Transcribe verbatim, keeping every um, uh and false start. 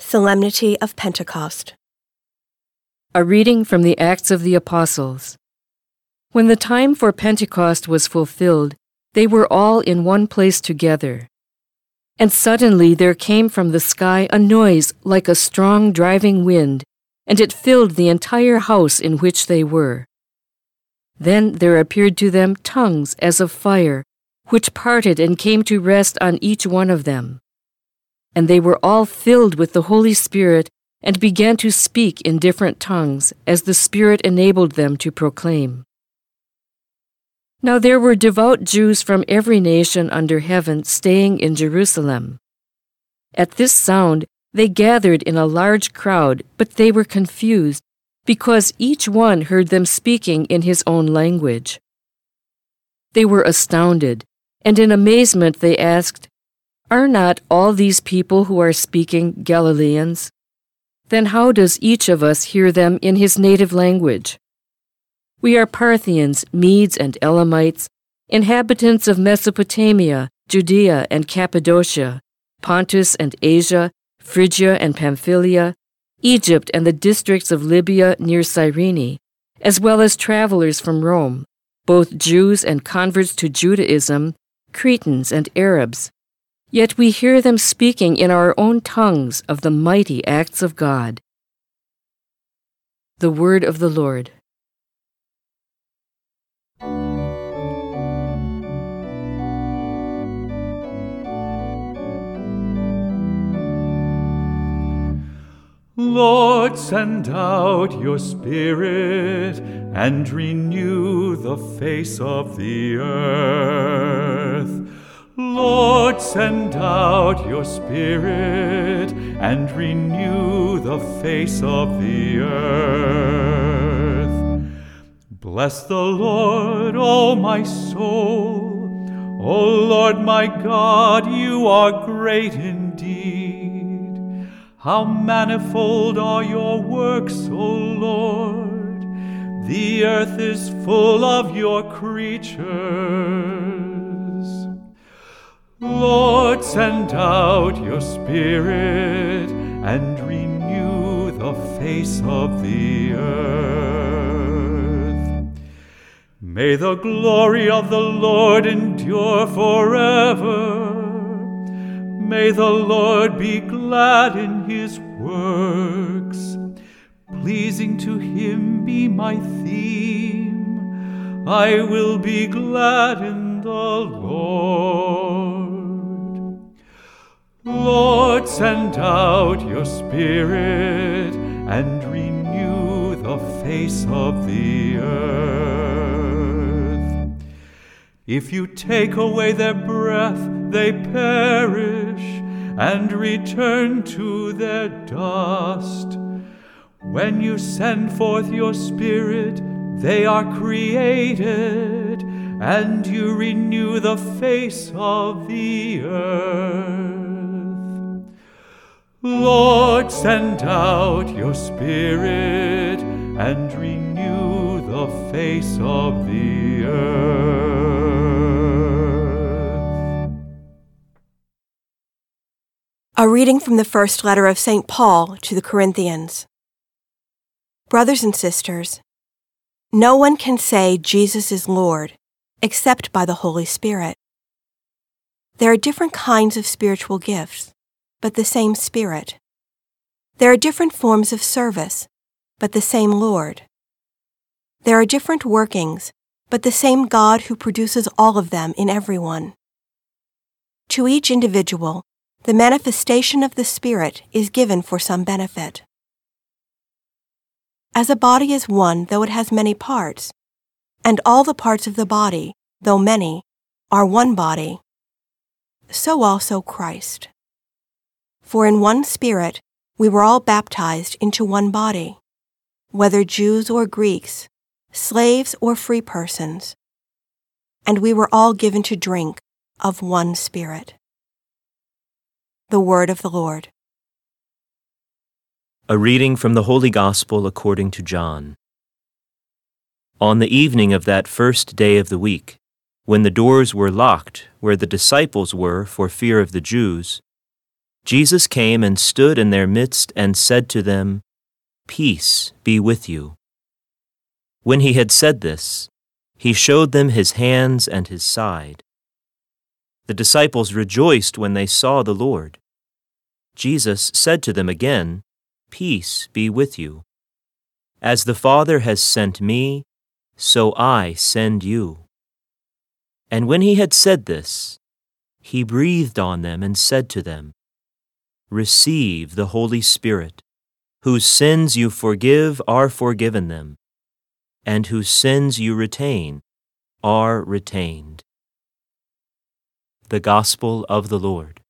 Solemnity of Pentecost. A reading from the Acts of the Apostles. When the time for Pentecost was fulfilled, they were all in one place together. And suddenly there came from the sky a noise like a strong driving wind, and it filled the entire house in which they were. Then there appeared to them tongues as of fire, which parted and came to rest on each one of them. And they were all filled with the Holy Spirit and began to speak in different tongues, as the Spirit enabled them to proclaim. Now there were devout Jews from every nation under heaven staying in Jerusalem. At this sound they gathered in a large crowd, but they were confused, because each one heard them speaking in his own language. They were astounded, and in amazement they asked, "Are not all these people who are speaking Galileans? Then how does each of us hear them in his native language? We are Parthians, Medes and Elamites, inhabitants of Mesopotamia, Judea and Cappadocia, Pontus and Asia, Phrygia and Pamphylia, Egypt and the districts of Libya near Cyrene, as well as travelers from Rome, both Jews and converts to Judaism, Cretans and Arabs. Yet we hear them speaking in our own tongues of the mighty acts of God." The Word of the Lord. Lord, send out your Spirit and renew the face of the earth. Lord, send out your Spirit and renew the face of the earth. Bless the Lord, O my soul. O Lord my God, you are great indeed. How manifold are your works, O Lord! The earth is full of your creatures. Lord, send out your Spirit and renew the face of the earth. May the glory of the Lord endure forever. May the Lord be glad in his works. Pleasing to him be my theme. I will be glad in the Lord. Lord, send out your Spirit and renew the face of the earth. If you take away their breath, they perish and return to their dust. When you send forth your Spirit, they are created, and you renew the face of the earth. Lord, send out your Spirit and renew the face of the earth. A reading from the first letter of Saint Paul to the Corinthians. Brothers and sisters, no one can say Jesus is Lord except by the Holy Spirit. There are different kinds of spiritual gifts, but the same Spirit. There are different forms of service, but the same Lord. There are different workings, but the same God who produces all of them in everyone. To each individual, the manifestation of the Spirit is given for some benefit. As a body is one, though it has many parts, and all the parts of the body, though many, are one body, so also Christ. For in one Spirit we were all baptized into one body, whether Jews or Greeks, slaves or free persons, and we were all given to drink of one Spirit. The Word of the Lord. A reading from the Holy Gospel according to John. On the evening of that first day of the week, when the doors were locked where the disciples were for fear of the Jews, Jesus came and stood in their midst and said to them, "Peace be with you." When he had said this, he showed them his hands and his side. The disciples rejoiced when they saw the Lord. Jesus said to them again, "Peace be with you. As the Father has sent me, so I send you." And when he had said this, he breathed on them and said to them, "Receive the Holy Spirit. Whose sins you forgive are forgiven them, and whose sins you retain are retained." The Gospel of the Lord.